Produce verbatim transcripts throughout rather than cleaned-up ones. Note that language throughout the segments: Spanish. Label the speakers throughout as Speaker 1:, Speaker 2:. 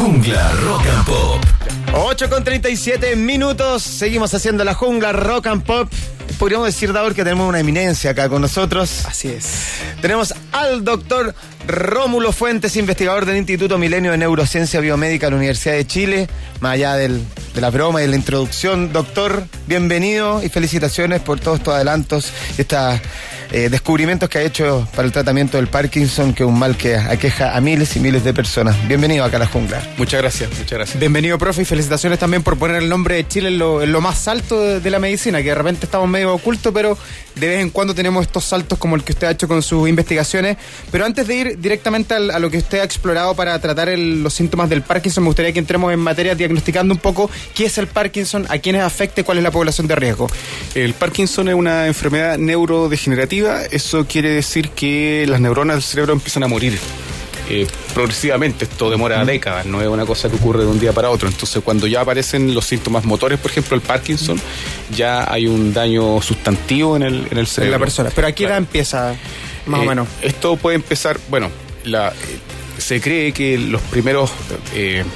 Speaker 1: Jungla Rock and Pop.
Speaker 2: ocho con treinta y siete minutos, seguimos haciendo la Jungla Rock and Pop. Podríamos decir, Daur, que tenemos una eminencia acá con nosotros.
Speaker 3: Así es.
Speaker 2: Tenemos al doctor Rómulo Fuentes, investigador del Instituto Milenio de Neurociencia Biomédica de la Universidad de Chile. Más allá del, de la broma y de la introducción, doctor, bienvenido y felicitaciones por todos estos adelantos y estos eh, descubrimientos que ha hecho para el tratamiento del Parkinson, que es un mal que aqueja a miles y miles de personas. Bienvenido acá a la Jungla.
Speaker 4: Muchas gracias, muchas gracias.
Speaker 3: Bienvenido, profe, y felicitaciones también por poner el nombre de Chile en lo, en lo más alto de, de la medicina, que de repente estamos medio ocultos, pero de vez en cuando tenemos estos saltos como el que usted ha hecho con sus investigaciones. Pero antes de ir directamente al, a lo que usted ha explorado para tratar el, los síntomas del Parkinson, me gustaría que entremos en materia diagnosticando un poco qué es el Parkinson, a quiénes afecta y cuál es la población de riesgo.
Speaker 4: El Parkinson es una enfermedad neurodegenerativa. Eso quiere decir que las neuronas del cerebro empiezan a morir eh, progresivamente. Esto demora uh-huh. décadas, no es una cosa que ocurre de un día para otro. Entonces, cuando ya aparecen los síntomas motores, por ejemplo el Parkinson, ya hay un daño sustantivo en el, en el cerebro.
Speaker 3: En la persona. Pero ¿a qué edad empieza, más
Speaker 4: eh,
Speaker 3: o menos?
Speaker 4: Esto puede empezar, bueno, la... Eh, se cree que los primeros eh,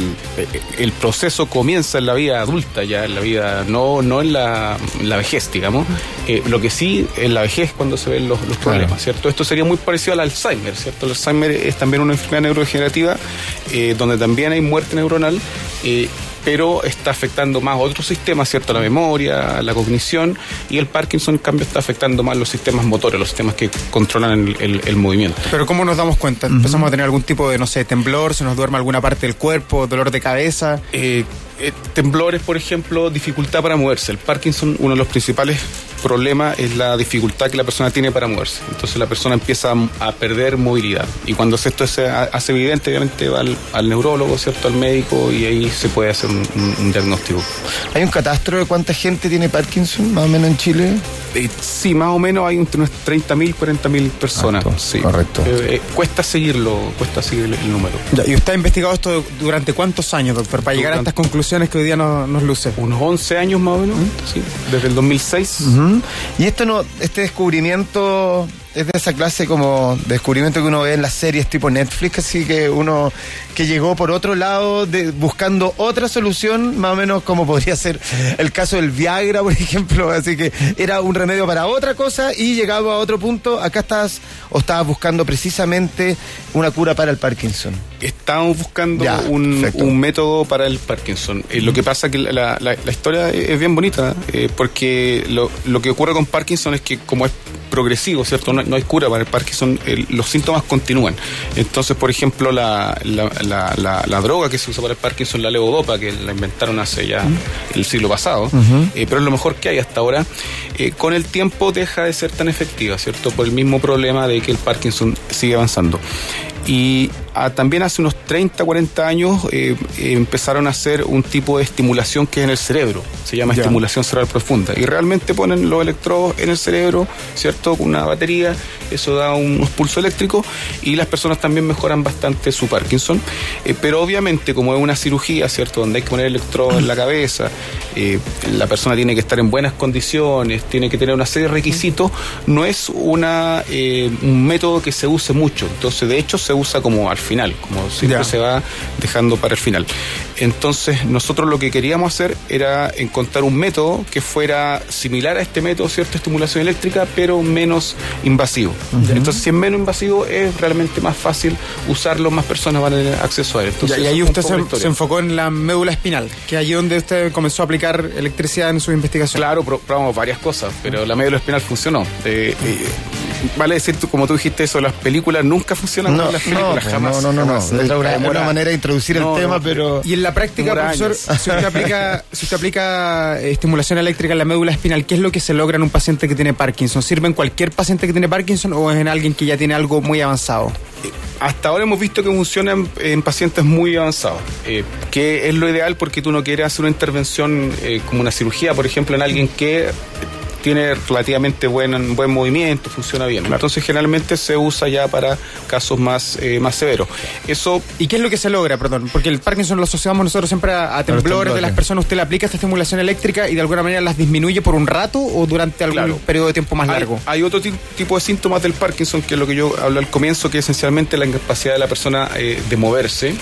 Speaker 4: el proceso comienza en la vida adulta, ya en la vida, no, no en la, en la vejez, digamos. Eh, lo que sí, en la vejez cuando se ven los, los problemas, claro. ¿Cierto? Esto sería muy parecido al Alzheimer, ¿cierto? El Alzheimer es también una enfermedad neurodegenerativa eh, donde también hay muerte neuronal, eh, pero está afectando más otros sistemas, ¿cierto? La memoria, la cognición, y el Parkinson, en cambio, está afectando más los sistemas motores, los sistemas que controlan el, el, el movimiento.
Speaker 3: Pero ¿cómo nos damos cuenta? ¿Empezamos uh-huh. a tener algún tipo de, no sé, temblor, se nos duerme alguna parte del cuerpo, dolor de cabeza?
Speaker 4: Eh, eh, temblores, por ejemplo, dificultad para moverse. El Parkinson, uno de los principales problemas es la dificultad que la persona tiene para moverse. Entonces la persona empieza a, a perder movilidad. Y cuando esto se hace evidente, obviamente va al, al neurólogo, ¿cierto? Al médico, y ahí se puede hacer un, un, un diagnóstico.
Speaker 2: ¿Hay un catastro de cuánta gente tiene Parkinson, más o menos, en Chile?
Speaker 4: Eh, sí, más o menos hay entre unas treinta mil, cuarenta mil personas.
Speaker 2: Ah,
Speaker 4: sí.
Speaker 2: Correcto.
Speaker 4: Eh, eh, cuesta seguirlo, cuesta seguir el, el número.
Speaker 3: Ya, ¿y usted ha investigado esto durante cuántos años, doctor, para llegar
Speaker 4: durante
Speaker 3: a estas conclusiones que hoy día nos, nos luce?
Speaker 4: Unos once años más o menos, ¿Mm? sí, desde el dos mil seis.
Speaker 2: Uh-huh. Y esto no, este descubrimiento es de esa clase como de descubrimiento que uno ve en las series tipo Netflix, así que uno que llegó por otro lado de, buscando otra solución, más o menos como podría ser el caso del Viagra, por ejemplo, así que era un remedio para otra cosa y llegado a otro punto, acá estás o estabas buscando precisamente una cura para el Parkinson.
Speaker 4: Estamos buscando
Speaker 2: ya,
Speaker 4: un, un método para el Parkinson. Eh, lo que pasa es que la, la, la historia es bien bonita, eh, porque lo, lo que ocurre con Parkinson es que como es progresivo, ¿cierto? No, no hay cura para el Parkinson, el, los síntomas continúan. Entonces, por ejemplo, la, la, la, la, la droga que se usa para el Parkinson, la levodopa, que la inventaron hace ya uh-huh. el siglo pasado, uh-huh. eh, pero es lo mejor que hay hasta ahora, eh, con el tiempo deja de ser tan efectiva, ¿cierto? Por el mismo problema de que el Parkinson sigue avanzando. Y ah, también hace unos treinta, cuarenta años eh, eh, empezaron a hacer un tipo de estimulación que es en el cerebro, se llama ya. estimulación cerebral profunda, y realmente ponen los electrodos en el cerebro, ¿cierto? Con una batería, eso da unos pulsos eléctricos y las personas también mejoran bastante su Parkinson, eh, pero obviamente como es una cirugía, ¿cierto? Donde hay que poner electrodos en la cabeza, eh, la persona tiene que estar en buenas condiciones, tiene que tener una serie de requisitos, no es una eh, un método que se use mucho, entonces de hecho se usa como al final, como siempre ya. se va dejando para el final. Entonces nosotros lo que queríamos hacer era encontrar un método que fuera similar a este método, ¿cierto? Estimulación eléctrica, pero menos invasivo. Uh-huh. Entonces si es menos invasivo es realmente más fácil usarlo, más personas van a tener acceso a él. Entonces,
Speaker 3: y ahí usted se, se enfocó en la médula espinal, que es allí donde usted comenzó a aplicar electricidad en sus investigaciones.
Speaker 4: Claro, probamos varias cosas, pero la médula espinal funcionó. Eh, eh, vale decir, tú, como tú dijiste eso, las películas nunca funcionan
Speaker 2: no,
Speaker 4: con las películas,
Speaker 2: no,
Speaker 4: jamás.
Speaker 2: No, no, no,
Speaker 4: jamás.
Speaker 2: no. Es una, una manera de introducir
Speaker 4: no,
Speaker 2: el tema,
Speaker 4: no,
Speaker 2: pero...
Speaker 3: Y en la práctica, profesor, años. si usted aplica, si usted aplica eh, estimulación eléctrica en la médula espinal, ¿qué es lo que se logra en un paciente que tiene Parkinson? ¿Sirve en cualquier paciente que tiene Parkinson o es en alguien que ya tiene algo muy avanzado?
Speaker 4: Eh, hasta ahora hemos visto que funciona en, en pacientes muy avanzados, eh, que es lo ideal porque tú no quieres hacer una intervención eh, como una cirugía, por ejemplo, en alguien que tiene relativamente buen, buen movimiento, funciona bien. Claro. Entonces generalmente se usa ya para casos más, eh, más severos. Eso.
Speaker 3: ¿Y qué es lo que se logra, perdón? Porque el Parkinson lo asociamos nosotros siempre a, a temblores, temblores de las personas. ¿Usted le aplica esta estimulación eléctrica y de alguna manera las disminuye por un rato o durante algún claro. periodo de tiempo más
Speaker 4: hay,
Speaker 3: largo?
Speaker 4: Hay otro t- tipo de síntomas del Parkinson, que es lo que yo hablé al comienzo, que es esencialmente la incapacidad de la persona eh, de moverse.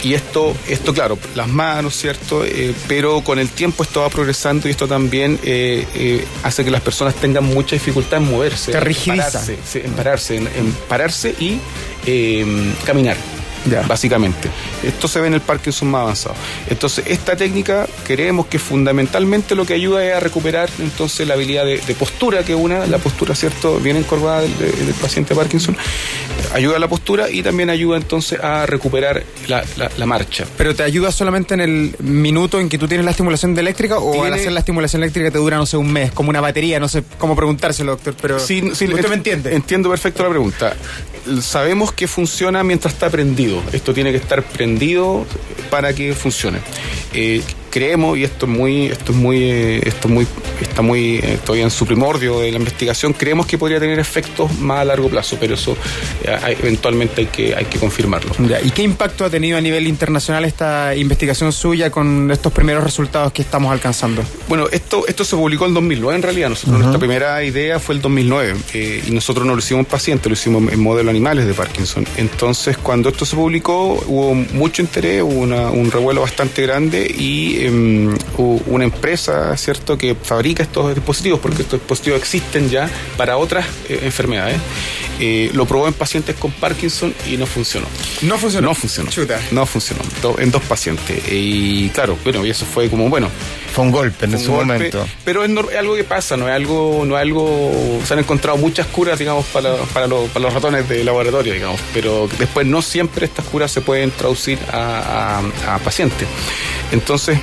Speaker 4: y esto, esto claro, las manos, ¿cierto? Eh, pero con el tiempo esto va progresando y esto también eh, eh, hace que las personas tengan mucha dificultad en moverse.
Speaker 3: Te rigidiza.
Speaker 4: En pararse, sí, en pararse, en, en pararse y eh, caminar. Ya. Básicamente. Esto se ve en el Parkinson más avanzado. Entonces, esta técnica creemos que fundamentalmente lo que ayuda es a recuperar entonces la habilidad de, de postura, que una, la postura, ¿cierto?, bien encorvada del, del paciente Parkinson, ayuda a la postura y también ayuda entonces a recuperar la, la, la marcha.
Speaker 3: ¿Pero te ayuda solamente en el minuto en que tú tienes la estimulación estimulación o
Speaker 4: Tiene...
Speaker 3: al hacer la estimulación eléctrica te dura, no sé, un mes, como una batería? No sé cómo preguntárselo, doctor, pero
Speaker 4: sí, sí,
Speaker 3: usted me entiende.
Speaker 4: Entiendo perfecto la pregunta. Sabemos que funciona mientras está prendido. Esto tiene que estar prendido para que funcione. Eh, creemos, y esto es muy, esto es muy, eh, esto es muy, está muy eh, todavía en su primordio de la investigación, creemos que podría tener efectos más a largo plazo, pero eso eh, hay, eventualmente hay que, hay que confirmarlo.
Speaker 3: Ya, ¿y qué impacto ha tenido a nivel internacional esta investigación suya con estos primeros resultados que estamos alcanzando?
Speaker 4: Bueno, esto, esto se publicó en dos mil nueve en realidad. Nosotros, uh-huh. nuestra primera idea fue el dos mil nueve eh, y nosotros no lo hicimos en pacientes, lo hicimos en modelos animales de Parkinson. Entonces, cuando esto se publicó, hubo mucho interés, hubo una, un revuelo bastante grande y eh, hubo una empresa, ¿cierto?, que fabrica estos dispositivos, porque estos dispositivos existen ya para otras eh, enfermedades. Eh, lo probó en pacientes con Parkinson y no funcionó.
Speaker 3: ¿No funcionó?
Speaker 4: No funcionó.
Speaker 3: Chuta.
Speaker 4: No funcionó. En dos pacientes. Y claro, bueno, y eso fue como, bueno...
Speaker 2: Fue un golpe en
Speaker 4: un
Speaker 2: ese
Speaker 4: golpe,
Speaker 2: momento.
Speaker 4: Pero es, no, es algo que pasa, no es algo, no es algo. Se han encontrado muchas curas, digamos, para, para, los, para los ratones de laboratorio, digamos, pero después no siempre estas curas se pueden traducir a, a, a pacientes. Entonces,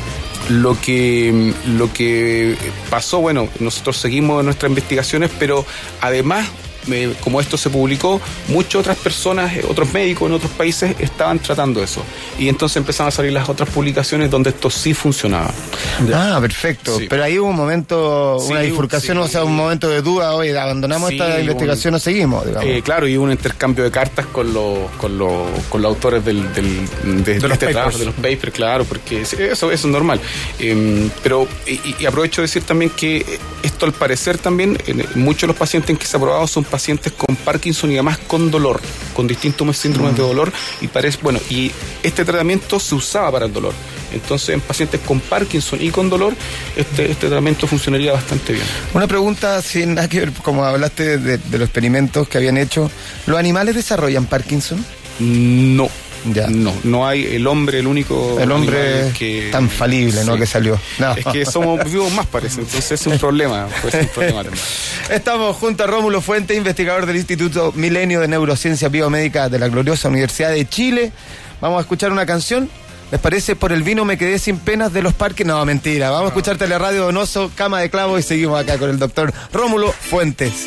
Speaker 4: lo que, lo que pasó, bueno, nosotros seguimos nuestras investigaciones, pero además, Eh, como esto se publicó, muchas otras personas, eh, otros médicos en otros países estaban tratando eso. Y entonces empezaron a salir las otras publicaciones donde esto sí funcionaba.
Speaker 2: Ah, perfecto. Sí. Pero ahí hubo un momento, sí, una bifurcación, sí, o sea, un momento de duda, oye, abandonamos sí, esta investigación, un, o seguimos, digamos.
Speaker 4: Eh, claro, y hubo un intercambio de cartas con los con los, con los autores del, del, de, de, de, este trabajo, de los papers, claro, porque eso, eso es normal. Eh, pero, y, y aprovecho de decir también que esto al parecer también, eh, muchos de los pacientes que se ha probado son pacientes con Parkinson y además con dolor, con distintos síndromes mm. de dolor, y parece, bueno, y este tratamiento se usaba para el dolor. Entonces, en pacientes con Parkinson y con dolor, este, este tratamiento funcionaría bastante bien.
Speaker 2: Una pregunta sin nada que ver, como hablaste de, de los experimentos que habían hecho, ¿los animales desarrollan Parkinson?
Speaker 4: No.
Speaker 2: Ya.
Speaker 4: No, no hay el hombre, el único
Speaker 2: el hombre que, tan falible, sí, ¿no? Que salió. No.
Speaker 4: Es que somos vivos más, parece, entonces es un problema, pues es un problema también.
Speaker 2: Estamos junto a Rómulo Fuentes, investigador del Instituto Milenio de Neurociencia Biomédica de la gloriosa Universidad de Chile. Vamos a escuchar una canción. ¿Les parece? Por el vino me quedé sin penas de los parques. No, mentira. Vamos a escuchar Teleradio Donoso, Cama de Clavo, y seguimos acá con el doctor Rómulo Fuentes.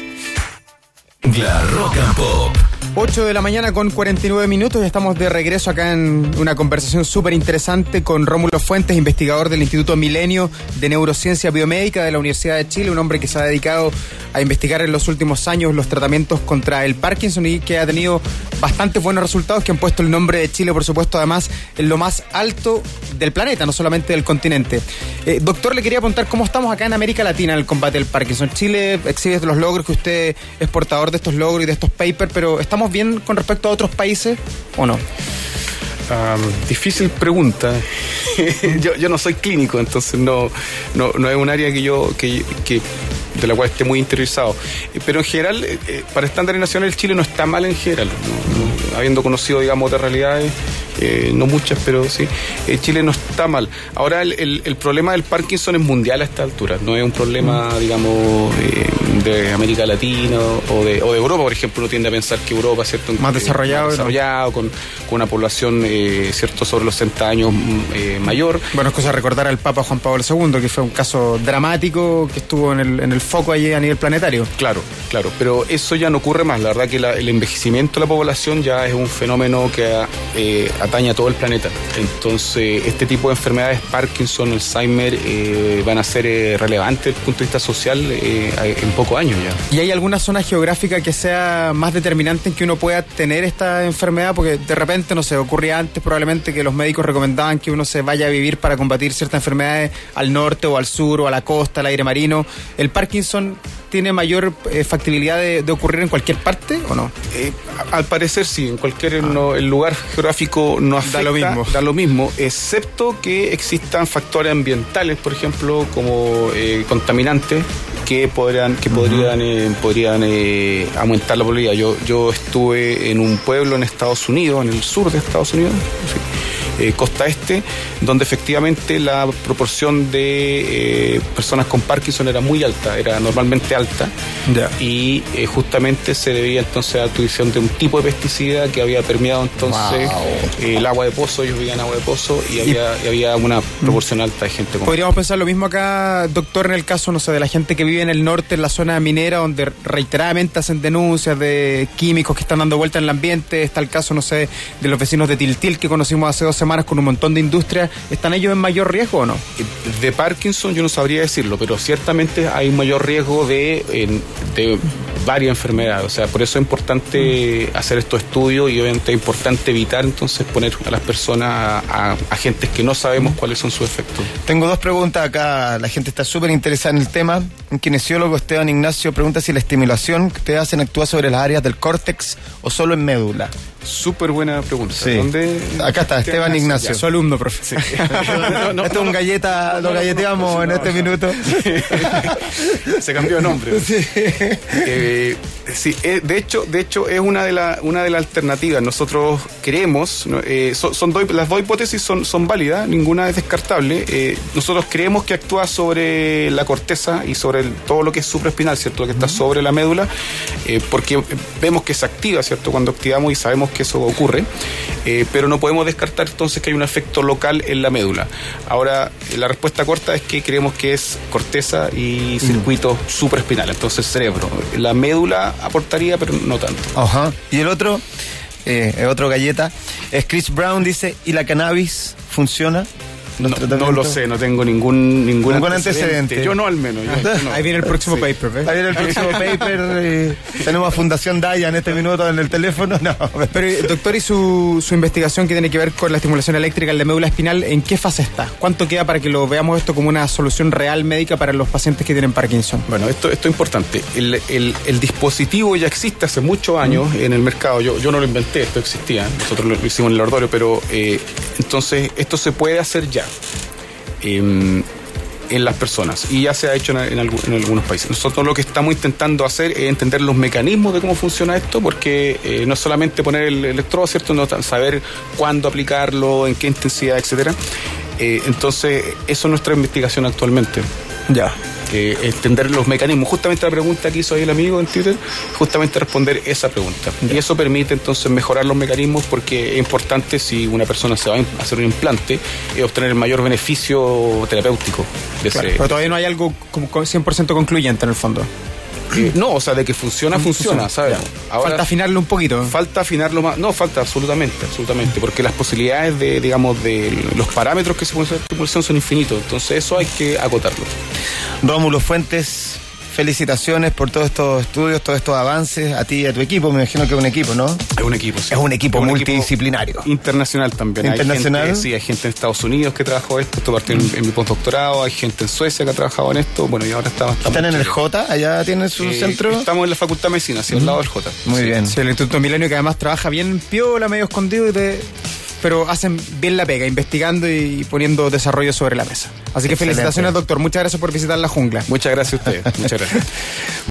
Speaker 1: La Rock and Pop.
Speaker 3: ocho de la mañana con cuarenta y nueve minutos y estamos de regreso acá en una conversación súper interesante con Rómulo Fuentes, investigador del Instituto Milenio de Neurociencia Biomédica de la Universidad de Chile, un hombre que se ha dedicado a investigar en los últimos años los tratamientos contra el Parkinson y que ha tenido bastantes buenos resultados que han puesto el nombre de Chile, por supuesto, además en lo más alto del planeta, no solamente del continente. Eh, doctor, le quería preguntar cómo estamos acá en América Latina en el combate del Parkinson. Chile exhibe los logros, que usted es portador de estos logros y de estos papers, pero ¿estamos bien con respecto a otros países o no?
Speaker 4: Um, difícil pregunta. yo, yo no soy clínico, entonces no, no, no es un área que yo que, que de la cual esté muy interesado. Pero en general, eh, para estándares nacionales, Chile no está mal en general. No, no, habiendo conocido, digamos, otras realidades, eh, no muchas, pero sí, eh, Chile no está mal. Ahora, el, el, el problema del Parkinson es mundial a esta altura. No es un problema, digamos, eh, de América Latina o de, o de Europa, por ejemplo. Uno tiende a pensar que Europa, ¿cierto?
Speaker 3: Más desarrollado.
Speaker 4: Más desarrollado, con, con una población, eh, ¿cierto?, sobre los sesenta años eh, mayor.
Speaker 3: Bueno, es cosa recordar al Papa Juan Pablo segundo, que fue un caso dramático que estuvo en el, en el foco allí a nivel planetario.
Speaker 4: Claro, claro, pero eso ya no ocurre más. La verdad que la, el envejecimiento de la población ya es un fenómeno que eh, atañe a todo el planeta. Entonces, este tipo de enfermedades, Parkinson, Alzheimer, eh, van a ser eh, relevantes desde el punto de vista social eh, en pocos años ya.
Speaker 3: ¿Y hay alguna zona geográfica que sea más determinante en que uno pueda tener esta enfermedad? Porque de repente antiguamente, no sé, ocurría antes probablemente que los médicos recomendaban que uno se vaya a vivir para combatir ciertas enfermedades al norte o al sur o a la costa, al aire marino. ¿El Parkinson tiene mayor eh, factibilidad de, de ocurrir en cualquier parte o no?
Speaker 4: Eh, al parecer sí, en cualquier ah. no, el lugar geográfico no afecta,
Speaker 3: da lo mismo,
Speaker 4: da lo mismo, excepto que existan factores ambientales, por ejemplo, como eh, contaminantes que podrían que uh-huh. podrían eh, podrían eh, aumentar la probabilidad. Yo yo estuve en un pueblo en Estados Unidos, en el sur de Estados Unidos, sí, eh, costa este, donde efectivamente la proporción de eh, personas con Parkinson era muy alta, era normalmente alta, yeah. y eh, justamente se debía entonces a la utilización de un tipo de pesticida que había permeado entonces wow. eh, el agua de pozo. Ellos vivían agua de pozo y, y había, y había una proporción alta de gente con...
Speaker 3: Podríamos pensar lo mismo acá, doctor, en el caso, no sé, de la gente que vive en el norte, en la zona minera, donde reiteradamente hacen denuncias de químicos que están dando vuelta en el ambiente. Está el caso, no sé, de los vecinos de Tiltil que conocimos hace dos semanas con un montón de industrias. ¿Están ellos en mayor riesgo o no?
Speaker 4: De Parkinson yo no sabría decirlo, pero ciertamente hay un mayor riesgo de, de varias enfermedades. O sea, por eso es importante mm. hacer estos estudios y obviamente es importante evitar entonces poner a las personas a, a, a gentes que no sabemos cuáles son sus efectos.
Speaker 2: Tengo dos preguntas acá. La gente está súper interesada en el tema. Un kinesiólogo, Esteban Ignacio, pregunta si la estimulación que ustedes hacen actúa sobre las áreas del córtex o solo en médula.
Speaker 4: Súper buena pregunta.
Speaker 2: Sí.
Speaker 4: ¿Dónde?
Speaker 2: Acá está, Esteban Ignacio.
Speaker 3: Ya, su alumno, profe. Sí.
Speaker 2: no, no, Esto es un galleta, lo galleteamos no, en este minuto.
Speaker 4: Se cambió de nombre. Sí. Eh, sí, eh, de hecho, de hecho es una de la, una de las alternativas. Nosotros creemos, eh, son, son dos, las dos hipótesis son, son válidas, ninguna es descartable. Eh, nosotros creemos que actúa sobre la corteza y sobre el, todo lo que es supraespinal, ¿cierto? Lo que está sobre la médula, eh, porque vemos que se activa, ¿cierto? Cuando activamos y sabemos que eso ocurre, eh, pero no podemos descartar entonces que hay un efecto local en la médula. Ahora, la respuesta corta es que creemos que es corteza y circuito mm. supraespinal, entonces cerebro. La médula aportaría, pero no tanto.
Speaker 2: Ajá. Y el otro, eh, otro galleta, es Chris Brown, dice, ¿y la cannabis funciona?
Speaker 4: No, no lo sé, no tengo ningún ningún,
Speaker 2: ningún antecedente. antecedente.
Speaker 4: Yo no, al menos. Yo, yo no.
Speaker 3: Ahí viene el próximo sí. paper, ¿ves?
Speaker 2: Ahí viene el próximo paper. Eh, tenemos a Fundación Daya en este minuto en el teléfono. No.
Speaker 3: Pero, doctor, ¿y su, su investigación que tiene que ver con la estimulación eléctrica en la médula espinal, en qué fase está? ¿Cuánto queda para que lo veamos esto como una solución real médica para los pacientes que tienen Parkinson?
Speaker 4: Bueno, esto, esto es importante. El, el, el dispositivo ya existe hace muchos años mm. en el mercado. Yo, yo no lo inventé, esto existía. Nosotros lo, lo hicimos en el laboratorio, pero eh, entonces esto se puede hacer ya. En, en las personas y ya se ha hecho en, en, algún, en algunos países. Nosotros lo que estamos intentando hacer es entender los mecanismos de cómo funciona esto, porque eh, no es solamente poner el electrodo, ¿cierto? No, saber cuándo aplicarlo, en qué intensidad, etcétera. Eh, entonces, eso es nuestra investigación actualmente.
Speaker 2: Ya.
Speaker 4: Eh, entender los mecanismos. Justamente la pregunta que hizo ahí el amigo en Twitter, justamente responder esa pregunta. Ya. Y eso permite entonces mejorar los mecanismos, porque es importante, si una persona se va a hacer un implante, eh, obtener el mayor beneficio terapéutico de
Speaker 3: claro,
Speaker 4: ese.
Speaker 3: Pero todavía no hay algo como cien por ciento concluyente en el fondo.
Speaker 4: Eh, no, o sea, de que funciona, funciona, ¿sabes?
Speaker 3: Ahora, falta afinarlo un poquito.
Speaker 4: Falta afinarlo más. No, falta absolutamente, absolutamente, porque las posibilidades de, digamos, de los parámetros que se pueden hacer de estimulación son infinitos. Entonces eso hay que acotarlo.
Speaker 2: Rómulo Fuentes, felicitaciones por todos estos estudios, todos estos avances, a ti y a tu equipo. Me imagino que es un equipo, ¿no?
Speaker 4: Es un equipo, sí.
Speaker 2: Es un equipo
Speaker 4: es un
Speaker 2: multidisciplinario.
Speaker 4: Equipo internacional también.
Speaker 2: ¿Internacional?
Speaker 4: Hay gente, sí, hay gente en Estados Unidos que trabajó esto, esto partió en, en mi postdoctorado, hay gente en Suecia que ha trabajado en esto, bueno, y ahora estamos...
Speaker 2: ¿Están en el J? ¿Allá tienen su
Speaker 4: eh,
Speaker 2: centro?
Speaker 4: Estamos en la Facultad de Medicina, hacia mm. el lado del J.
Speaker 2: Muy
Speaker 4: sí.
Speaker 2: bien.
Speaker 3: Sí, el Instituto Milenio, que además trabaja bien piola, medio escondido, y te... pero hacen bien la pega, investigando y poniendo desarrollo sobre la mesa. Así que excelente. Felicitaciones, doctor. Muchas gracias por visitar la jungla.
Speaker 4: Muchas gracias a ustedes. Muchas gracias.